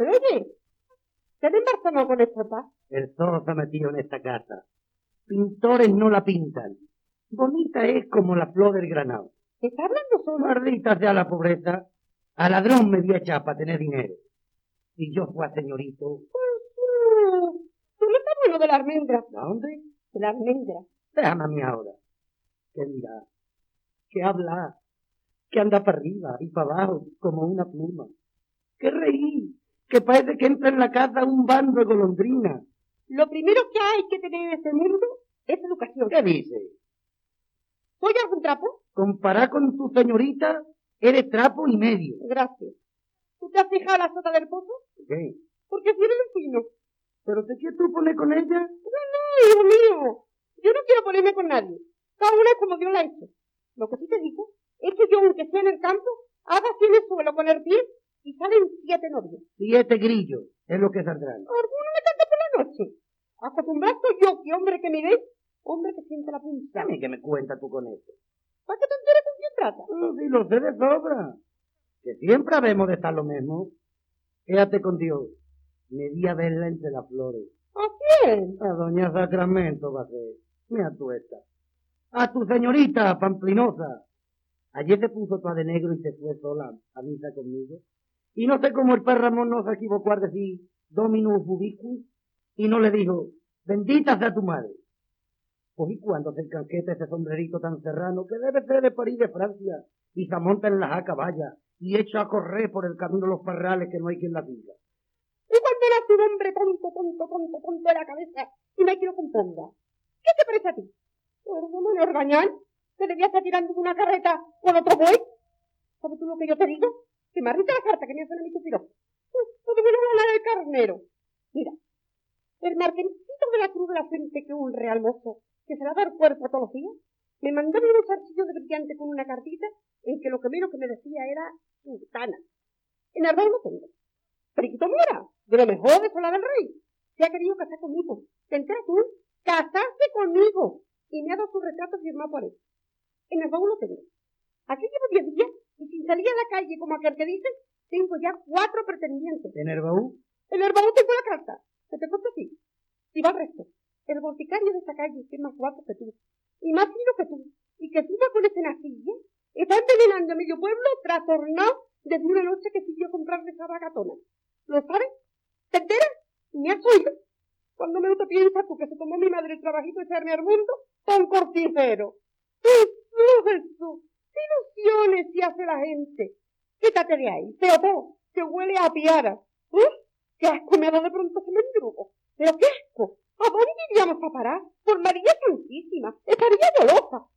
Pero oye, ¿qué te embarazamos con esto, pa? El zorro se ha metido en esta casa. Pintores no la pintan. Bonita es como la flor del granado. ¿Te está hablando solo? Maldita sea la pobreza. A ladrón me voy a echar para tener dinero. Si yo fuera señorito. Tú no estás bueno de la almendra. ¿De dónde? De la almendra. Déjame a mí ahora. Que mira, que habla, que anda para arriba y para abajo como una pluma. Que reír, que parece que entra en la casa un bando de golondrinas. Lo primero que hay que tener en este mundo es educación. ¿Qué dice? ¿Soy algún trapo? Compará con tu señorita, eres trapo y medio. Gracias. ¿Tú te has fijado la sota del pozo? ¿Qué? Porque si eres un fino. ¿Pero te quieres tú poner con ella? No, hijo mío. Yo no quiero ponerme con nadie. Cada una es como Dios la ha hecho. Lo que sí te digo es que yo, aunque sea en el campo, haga así en el suelo con el pie y salen 7 novios. 7 grillos es lo que saldrán. Alguno me canta por la noche. Acostumbrado yo que hombre que me ve, hombre que siente la punta. A mí que me cuentas tú con eso. ¿Para que te enteres con quién trata? Si lo sé de sobra. Que siempre habemos de estar lo mismo. Quédate con Dios. Me di a verla entre las flores. ¿A quién? A doña Sacramento va a ser. Mira tú esta. A tu señorita Pamplinosa. Ayer se puso toda de negro y se fue sola a misa conmigo. Y no sé cómo el Ramón no se equivocó al decir Dominus Ubicus y no le dijo, bendita sea tu madre. Pues y cuando se encanqueta ese sombrerito tan serrano que debe ser de París de Francia y se monta en la jaca vaya y echa a correr por el camino de los parrales que no hay quien la siga. Y cuando nace un hombre tonto de la cabeza y no hay quien lo componga. ¿Qué te parece a ti? ¿Hermano Orgañán? ¿Te debía estar tirando de una carreta con otro buey? ¿Sabes tú lo que yo te digo? Que me arrita la carta que me hacen a mí tu piropo. No te voy a hablar del carnero. Mira, el marquesito de la Cruz de la Fuente, que es un real mozo, que se le da el cuerpo todos los días, me mandó unos archillos de brillante con una cartita en que lo que menos que me decía era sultana. En el rey no tengo. Periquito Mora, de lo mejor de Sola del Rey, se ha querido casar conmigo. ¿Te enteras tú? Casarse conmigo. Y me ha dado su retrato firmado por él. En el baúl lo tengo. Aquí llevo 10 días y sin salir a la calle como aquel que dice, tengo ya 4 pretendientes. ¿En el baúl? En el baúl tengo la carta. ¿Qué te cuento así? Y va el resto. El boticario de esta calle, que es más guapo que tú, y más fino que tú, y que suba con ese nacilla, está envenenando a medio pueblo trastornado desde una noche que siguió a comprarle esa bagatona. ¿Lo sabes? ¿Te enteras? ¿Me has oído? Cuando menos te piensas tú que se tomó mi madre el trabajito de echarme al mundo con cortijero. Jesús, qué ilusiones se hace la gente. Quítate de ahí, Teotó, que huele a piara. Qué asco me ha dado de pronto ese mendrugo. Pero qué asco. ¿A dónde iríamos a parar? Por María Santísima, estaría yo loca.